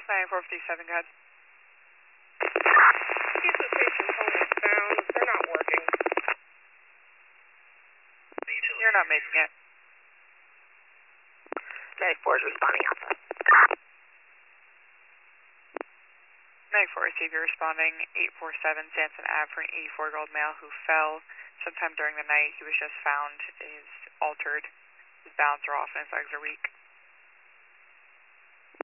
9457, go ahead. Keep the patient phone down. They're not working. You're not making it. 94 is responding outside. 94, receive, you're responding 847 Sanson Ave for an 84-year-old male who fell sometime during the night. He was just found. His altered. His balance are off and his legs are weak.